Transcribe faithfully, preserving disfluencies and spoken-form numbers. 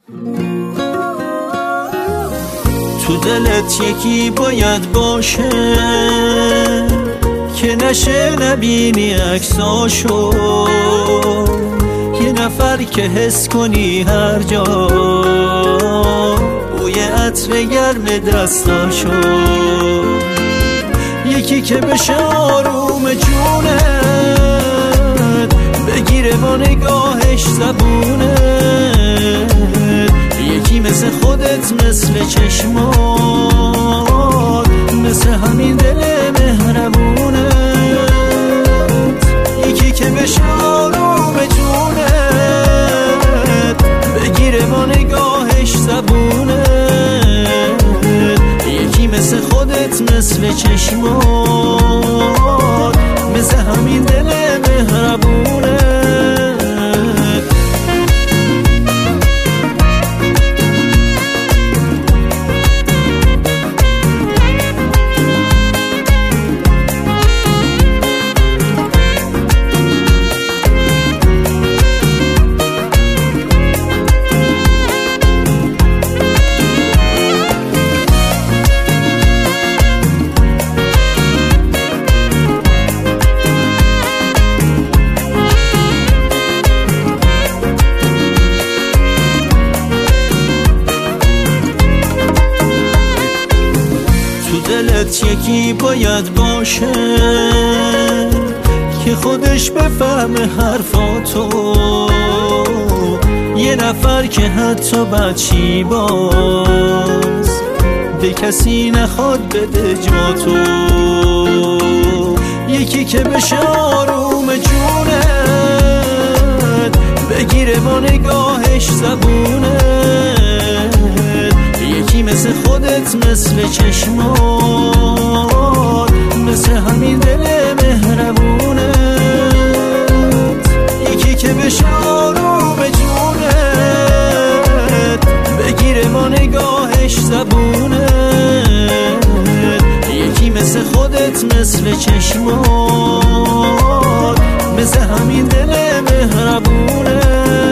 تو دلت یکی باید باشه که نشه نبینی عکساشو، یه نفر که حس کنی هر جا بوی عطر گرم دستاشو، یکی که بشه آروم جونت بگیره با نگاهش زبونت، یکی مثل خودت مثل چشمات مثل همین دل مهربونت، یکی که بشه آروم جونت بگیره با نگاهش زبونت، یکی مثل خودت مثل چشمات مثل همین دل مهربونت. دلت یکی باید باشه که خودش بفهمه حرفاتو، یه نفر که حتی بچی باز به کسی نخواد بده جاتو، یکی که بشه آروم جونت بگیره با نگاهش زبونت، یکی مثل خودت مثل چشمات مثل همین دل مهربونت، یکی که بشه آروم جونت بگیره با نگاهش زبونت، یکی مثل خودت مثل چشمات مثل همین دل مهربونت.